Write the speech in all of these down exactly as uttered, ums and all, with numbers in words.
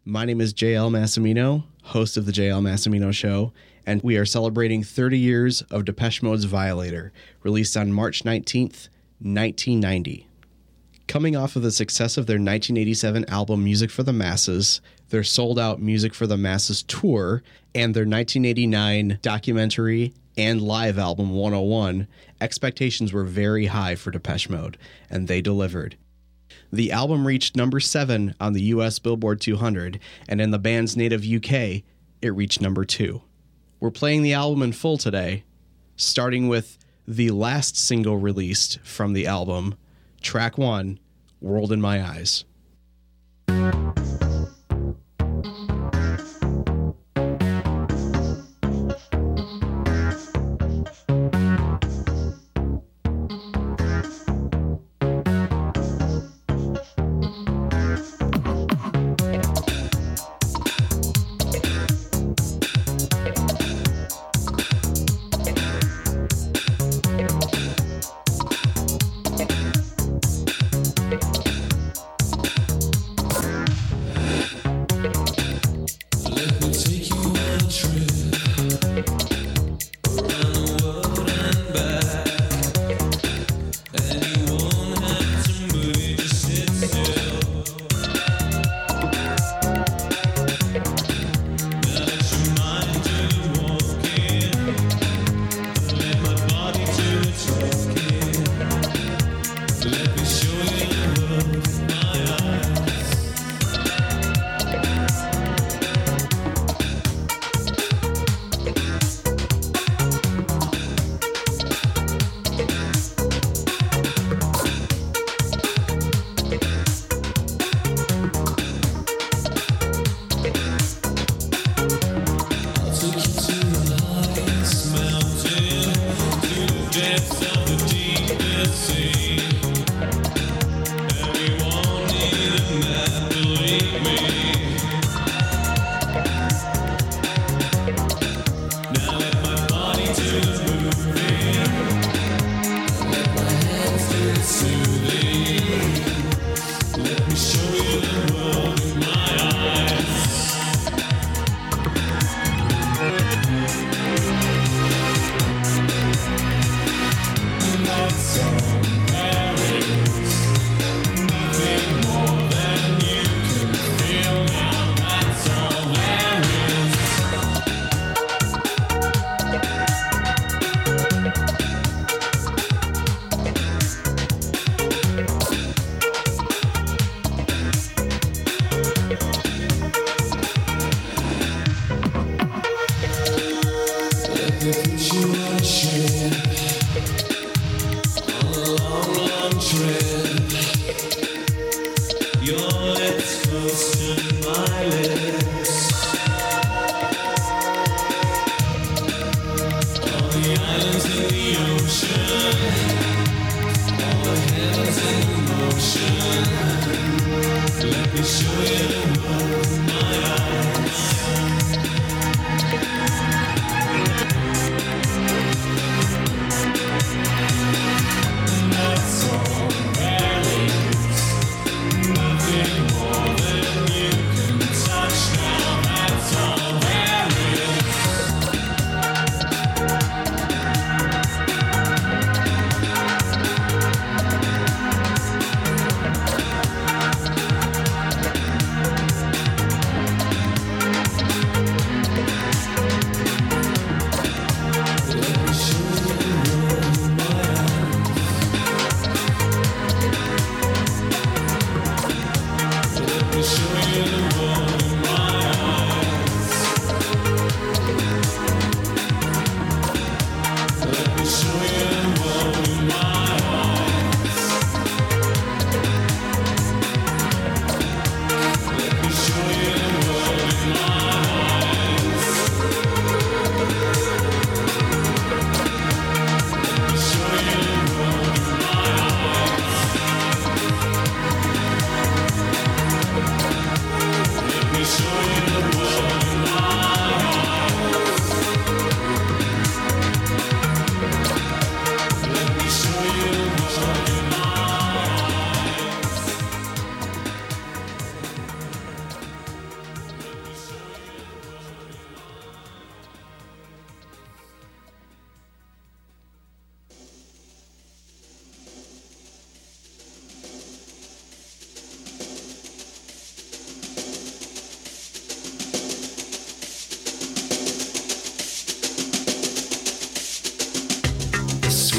My name is J L Massimino, host of the J L Massimino Show, and we are celebrating thirty years of Depeche Mode's Violator, released on March nineteenth, nineteen ninety. Coming off of the success of their nineteen eighty-seven album Music for the Masses, their sold-out Music for the Masses tour, and their nineteen eighty-nine documentary and live album one oh one, expectations were very high for Depeche Mode, and they delivered. The album reached number seven on the U S Billboard two hundred, and in the band's native U K, it reached number two. We're playing the album in full today, starting with the last single released from the album, track one, World in My Eyes.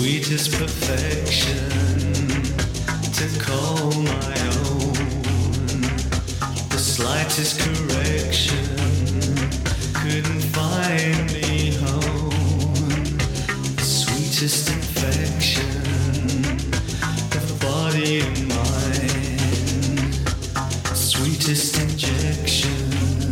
sweetest perfection to call my own. The slightest correction couldn't find me home. The sweetest infection of body and mind. Sweetest injection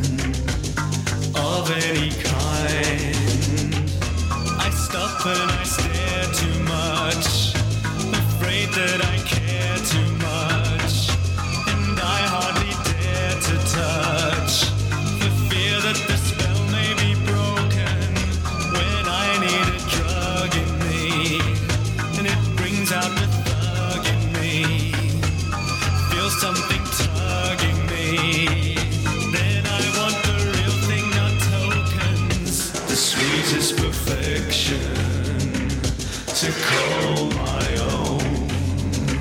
of any kind. I stop and I stare too much, afraid that I care too much, and I hardly dare to touch, for fear that the spell may be broken when I need a drug in me, and it brings out the thug in me, feel something tugging me, then I want the real thing, not tokens, the sweetest perfection to call my own.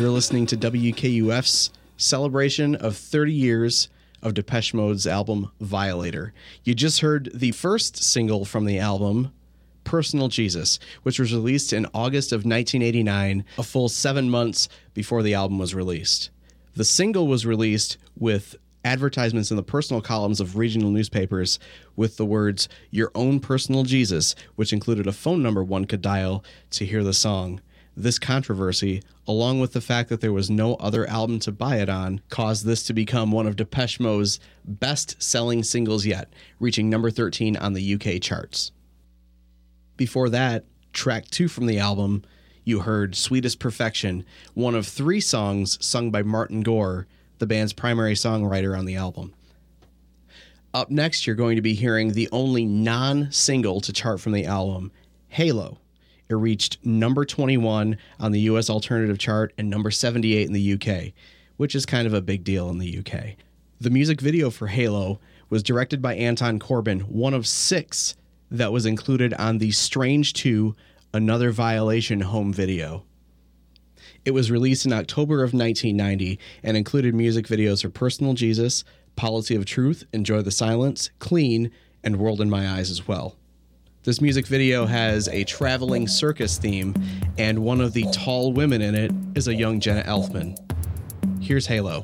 You're listening to W K U F's celebration of thirty years of Depeche Mode's album Violator. You just heard the first single from the album, Personal Jesus, which was released in August of nineteen eighty-nine, a full seven months before the album was released. The single was released with advertisements in the personal columns of regional newspapers with the words, "Your own personal Jesus," which included a phone number one could dial to hear the song. This controversy, along with the fact that there was no other album to buy it on, caused this to become one of Depeche Mode's best-selling singles yet, reaching number thirteen on the U K charts. Before that, track two from the album, you heard Sweetest Perfection, one of three songs sung by Martin Gore, the band's primary songwriter on the album. Up next, you're going to be hearing the only non-single to chart from the album, Halo. It reached number twenty-one on the U S alternative chart and number seventy-eight in the U K, which is kind of a big deal in the U K. The music video for Halo was directed by Anton Corbijn, one of six that was included on the Strange two Another Violation home video. It was released in October of nineteen ninety and included music videos for Personal Jesus, Policy of Truth, Enjoy the Silence, Clean, and World in My Eyes as well. This music video has a traveling circus theme, and one of the tall women in it is a young Jenna Elfman. Here's Halo.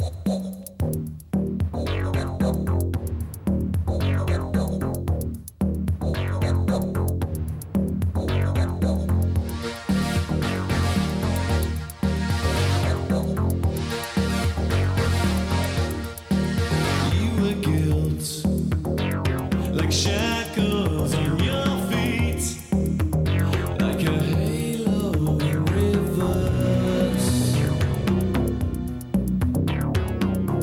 Halo in reverse.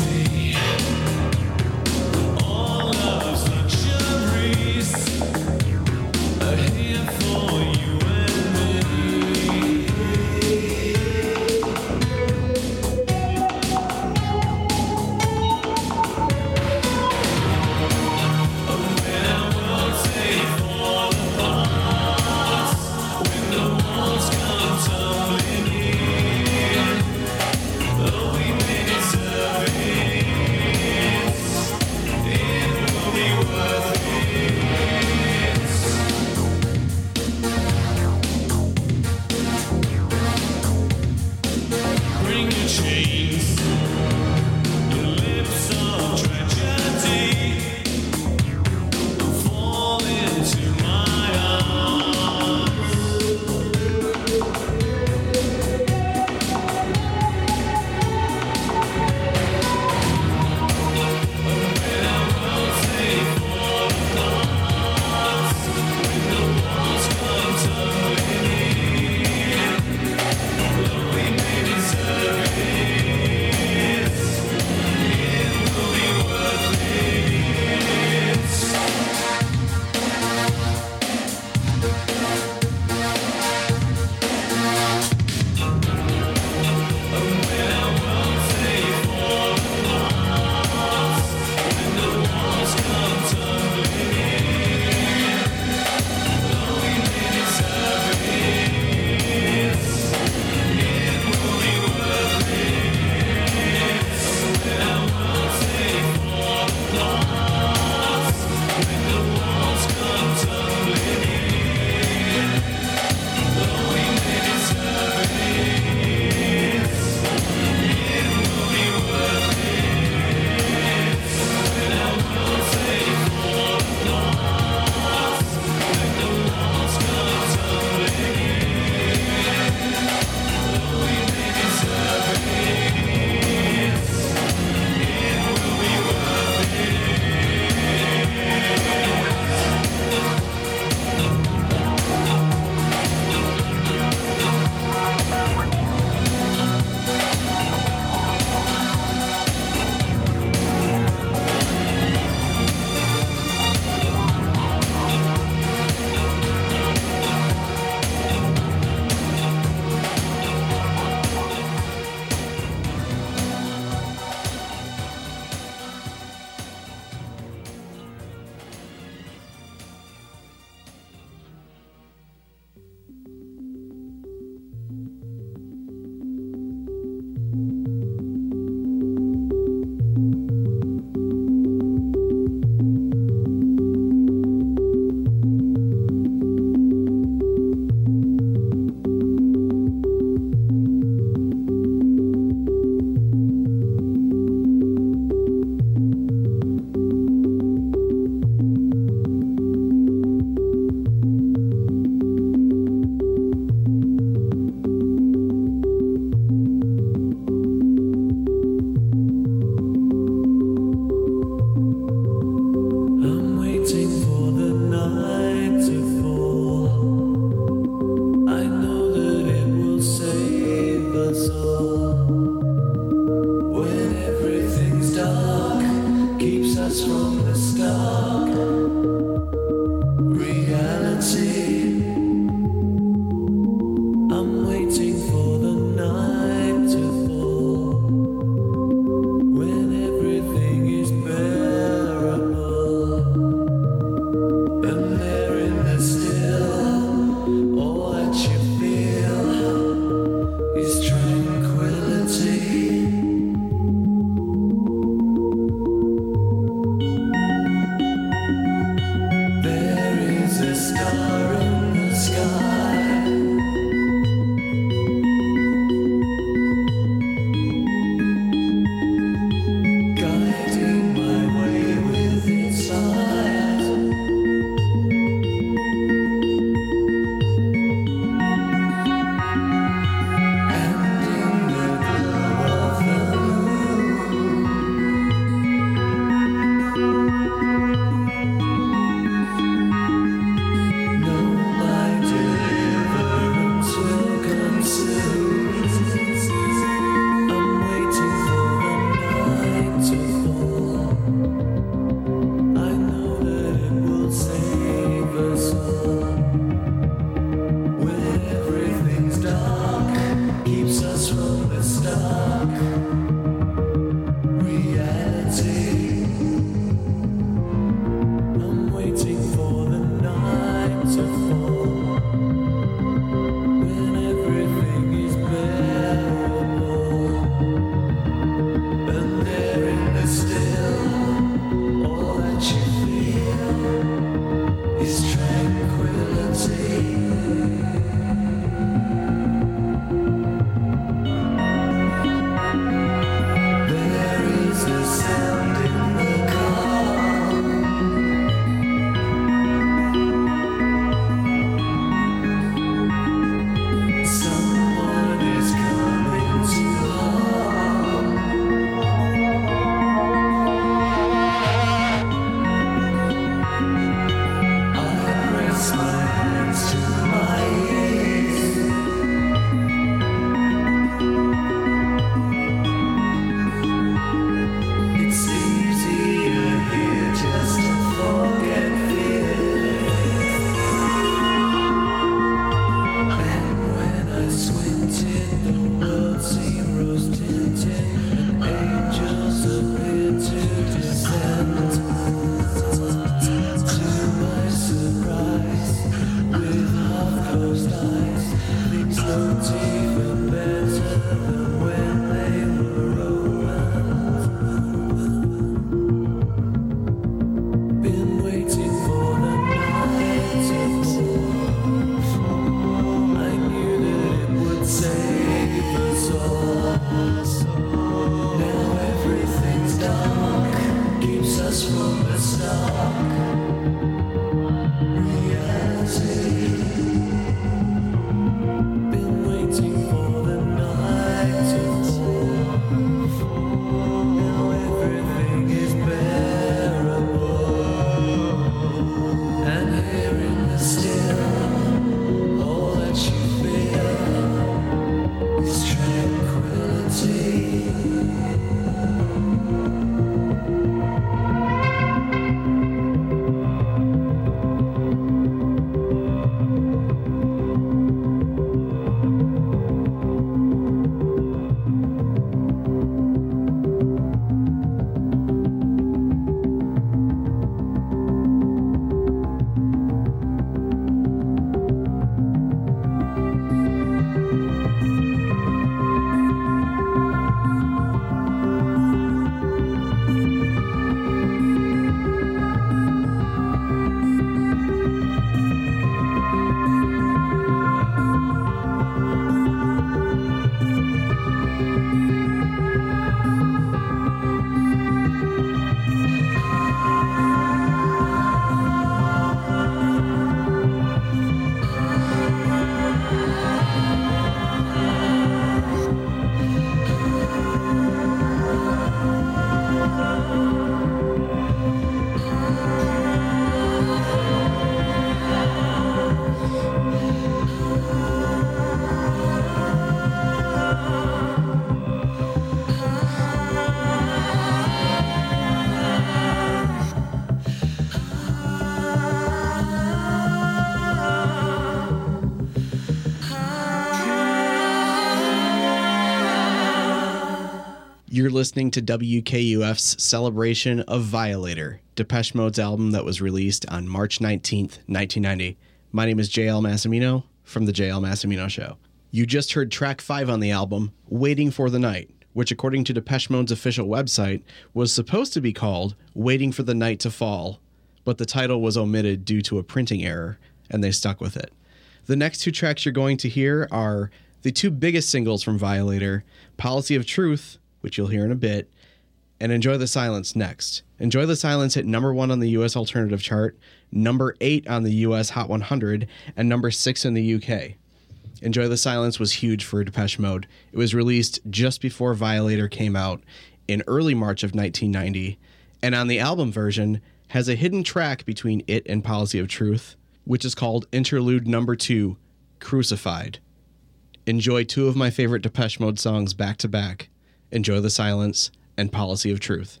You're listening to W K U F's celebration of Violator, Depeche Mode's album that was released on March nineteenth, nineteen ninety. My name is J L Massimino from The J L Massimino Show. You just heard track five on the album, Waiting for the Night, which according to Depeche Mode's official website was supposed to be called Waiting for the Night to Fall, but the title was omitted due to a printing error, and they stuck with it. The next two tracks you're going to hear are the two biggest singles from Violator, Policy of Truth, which you'll hear in a bit, and Enjoy the Silence next. Enjoy the Silence hit number one on the U S Alternative Chart, number eight on the U S Hot one hundred, and number six in the U K. Enjoy the Silence was huge for Depeche Mode. It was released just before Violator came out in early March of nineteen ninety, and on the album version has a hidden track between it and Policy of Truth, which is called Interlude Number two, Crucified. Enjoy two of my favorite Depeche Mode songs back to back, Enjoy the Silence and Policy of Truth.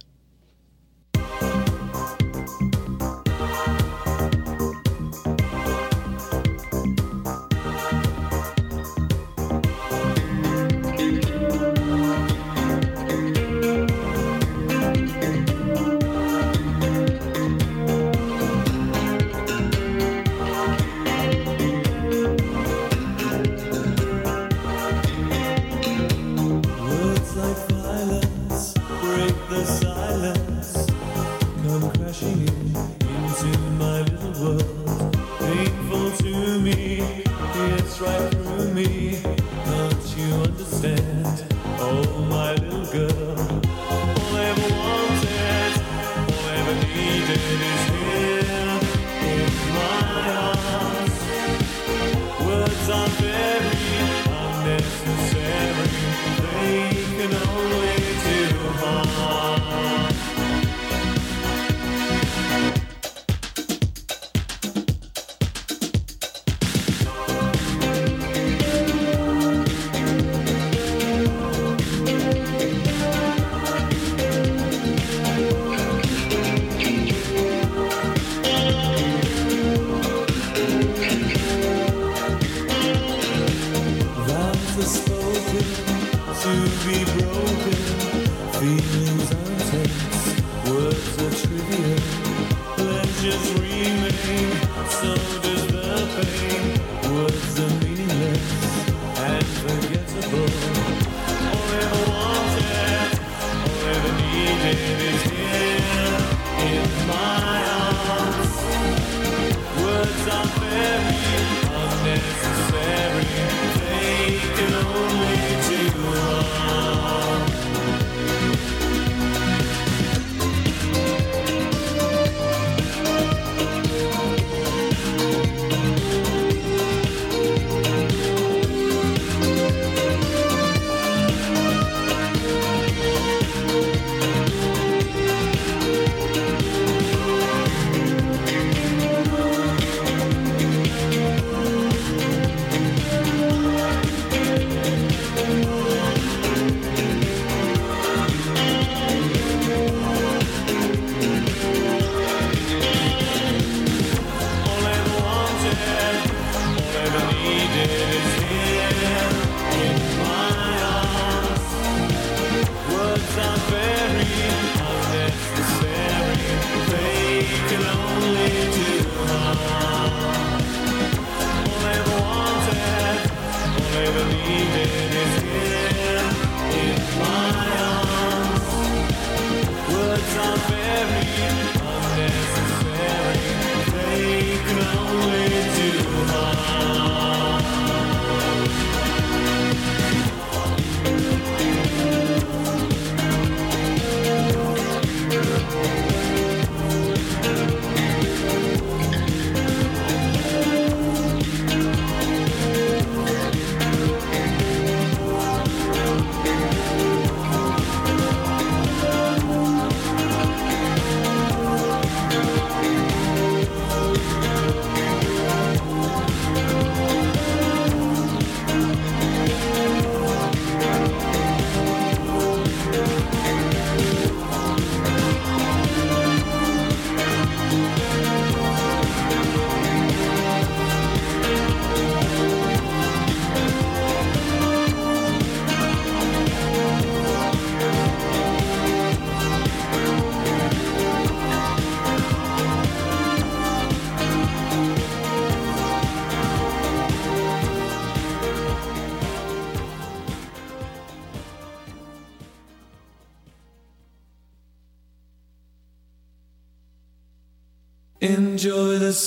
Enjoy the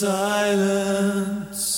silence.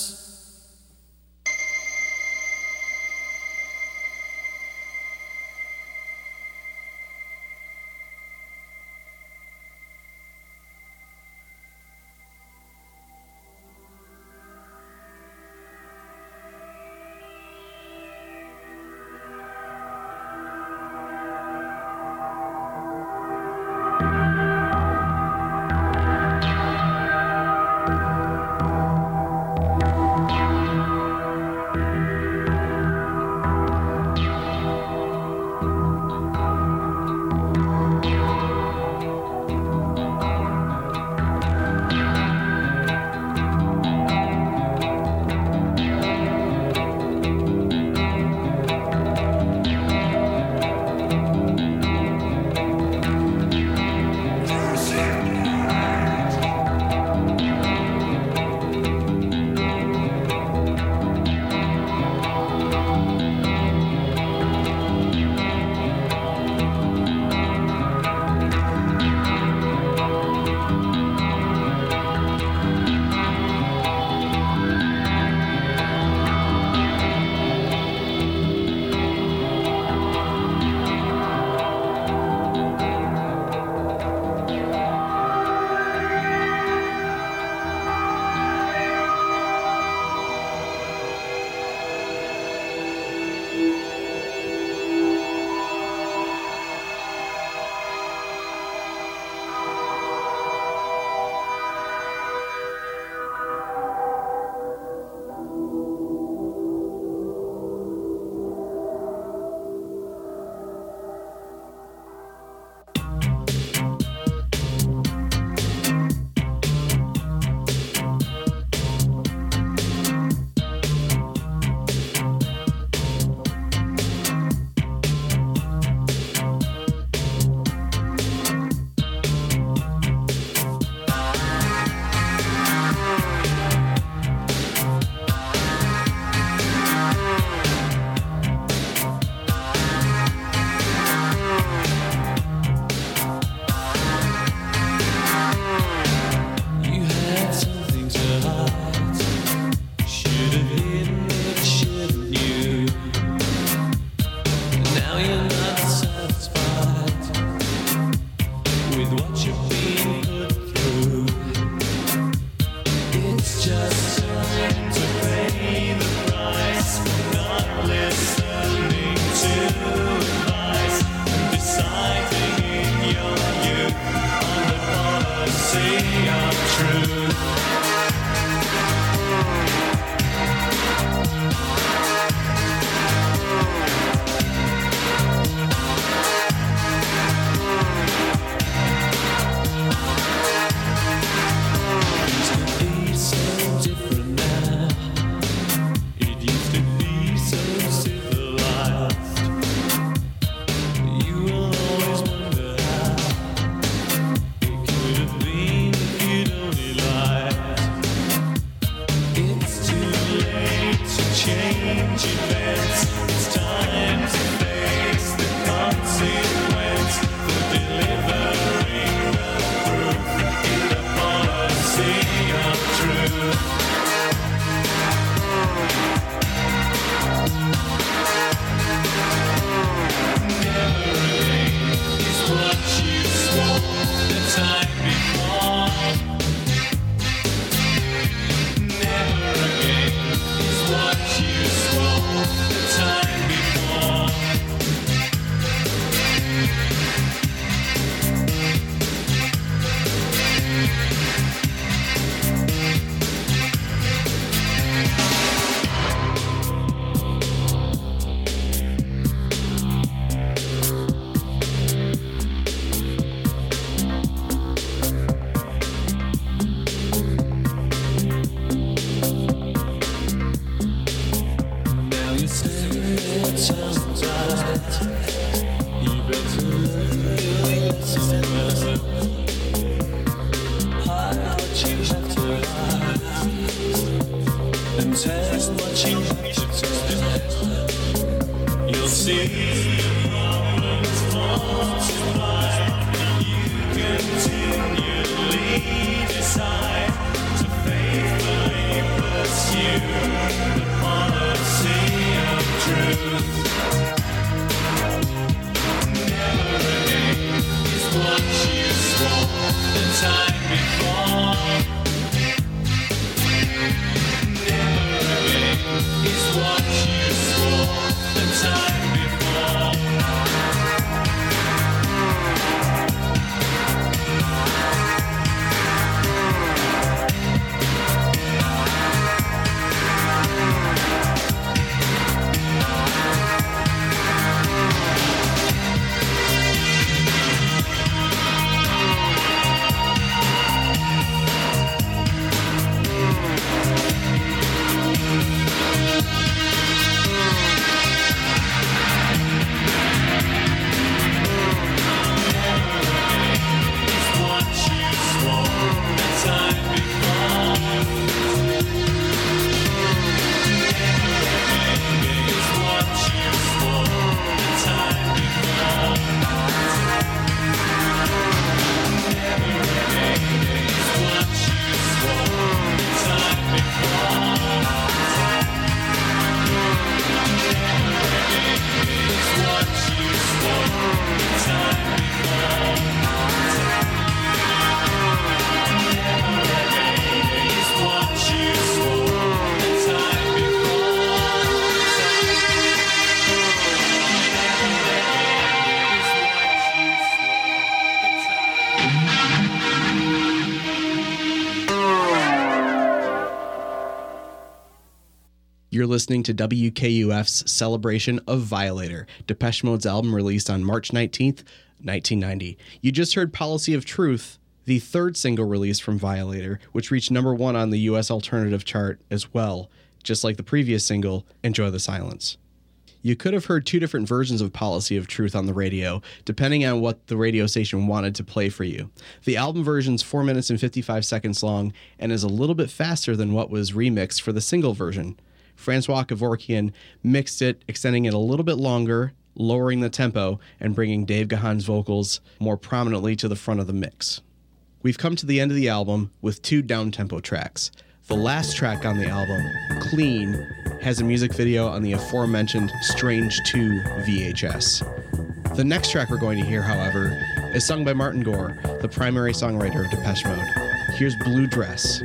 Continually decide you the policy of truth. Never again is what you swore the time before. Never again is what you swore the time before. You're listening to W K U F's celebration of Violator, Depeche Mode's album released on March nineteenth, nineteen ninety. You just heard Policy of Truth, the third single released from Violator, which reached number one on the U S alternative chart as well, just like the previous single, Enjoy the Silence. You could have heard two different versions of Policy of Truth on the radio, depending on what the radio station wanted to play for you. The album version's four minutes and fifty-five seconds long and is a little bit faster than what was remixed for the single version. Francois Kevorkian mixed it, extending it a little bit longer, lowering the tempo, and bringing Dave Gahan's vocals more prominently to the front of the mix. We've come to the end of the album with two down-tempo tracks. The last track on the album, Clean, has a music video on the aforementioned Strange two V H S. The next track we're going to hear, however, is sung by Martin Gore, the primary songwriter of Depeche Mode. Here's Blue Dress.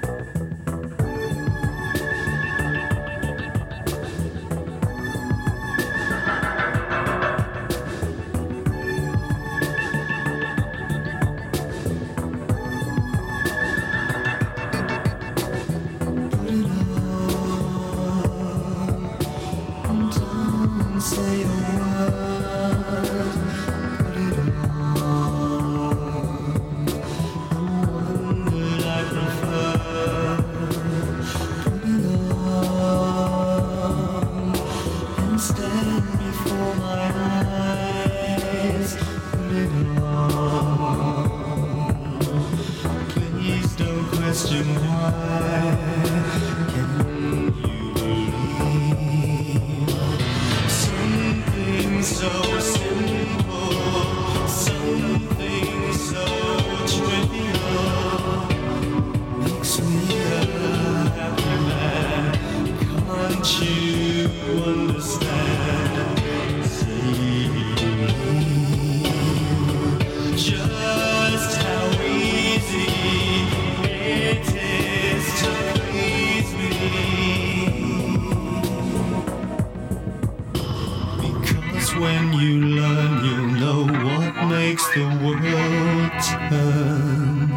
When you learn, you'll know what makes the world turn.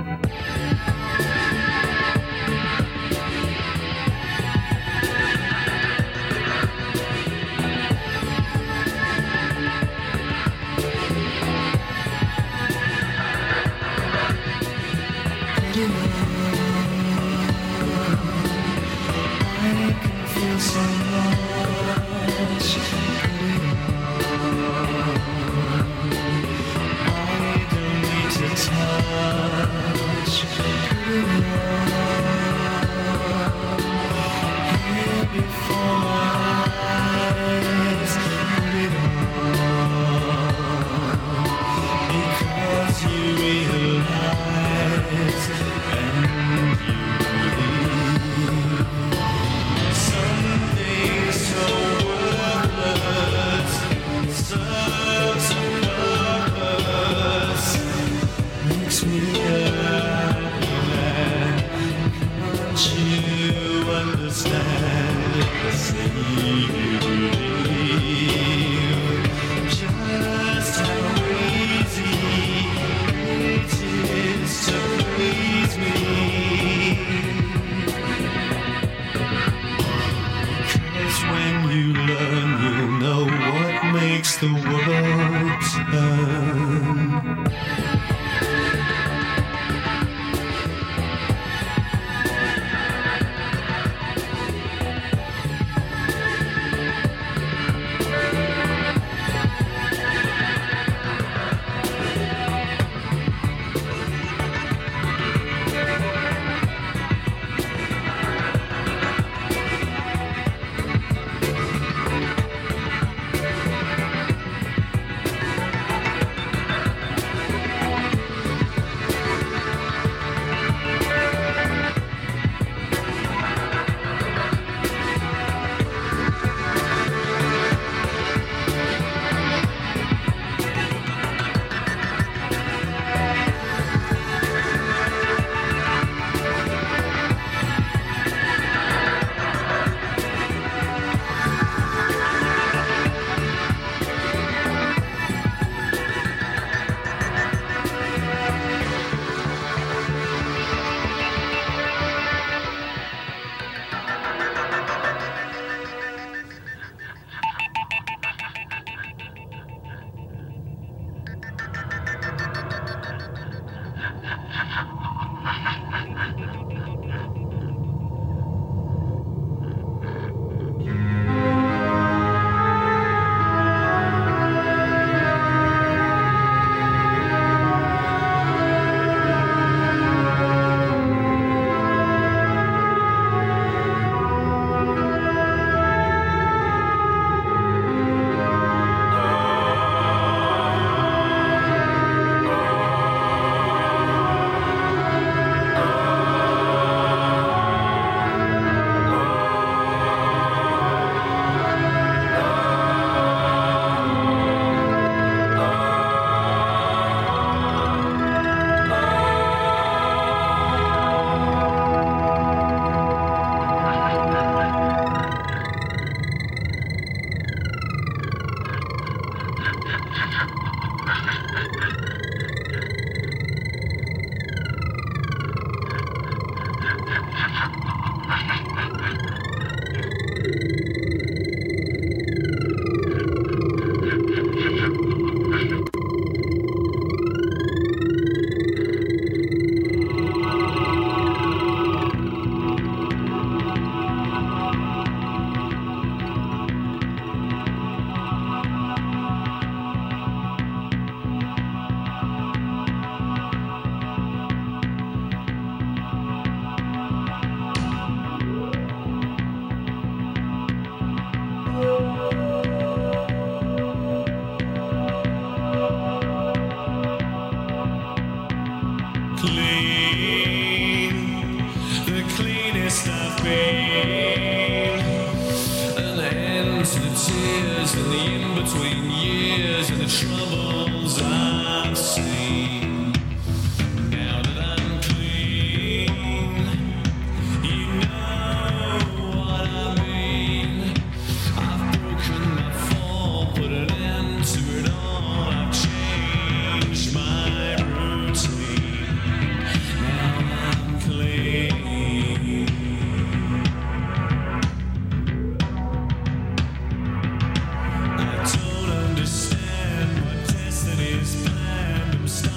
I can feel so much. You realize and you believe. just how easy it is to please me. 'Cause when you learn, you'll know what makes the world turn. Understand what destiny is planned. I'm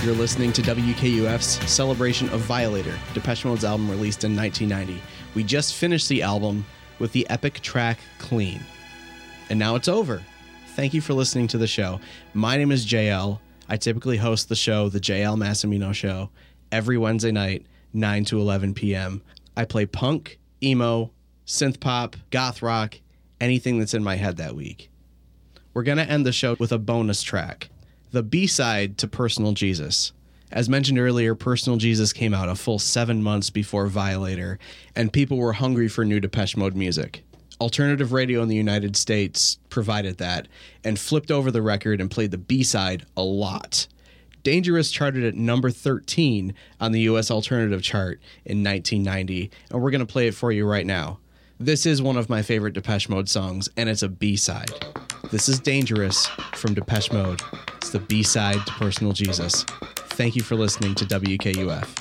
You're listening to W K U F's celebration of Violator, Depeche Mode's album released in nineteen ninety. We just finished the album with the epic track Clean. And now it's over. Thank you for listening to the show. My name is J L. I typically host the show, The J L Massimino Show, every Wednesday night, nine to eleven p.m. I play punk, emo, synth pop, goth rock, anything that's in my head that week. We're going to end the show with a bonus track, the B-side to Personal Jesus. As mentioned earlier, Personal Jesus came out a full seven months before Violator, and people were hungry for new Depeche Mode music. Alternative radio in the United States provided that, and flipped over the record and played the B-side a lot. Dangerous charted at number thirteen on the U S Alternative chart in nineteen ninety, and we're going to play it for you right now. This is one of my favorite Depeche Mode songs, and it's a B-side. This is Dangerous from Depeche Mode. It's the B-side to Personal Jesus. Thank you for listening to W K U F.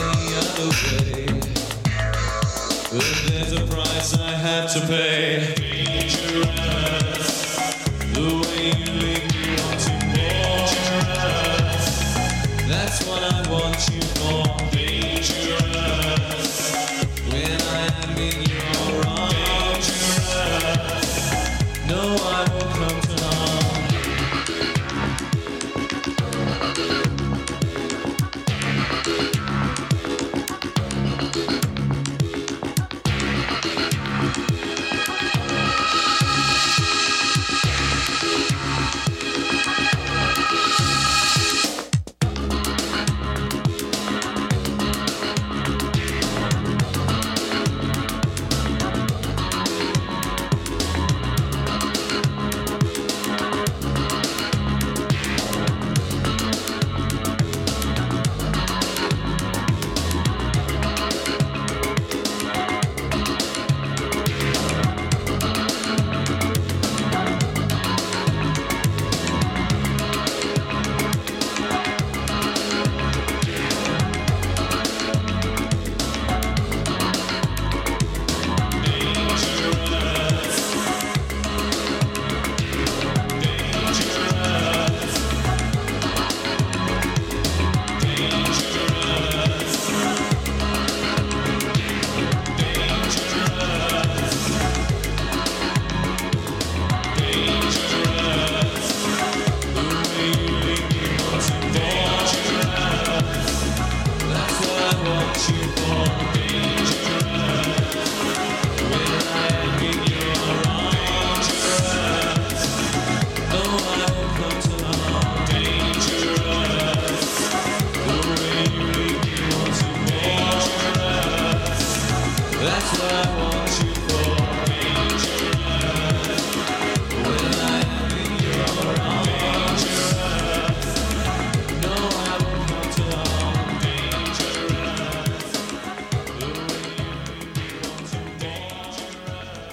There's a price I had to pay.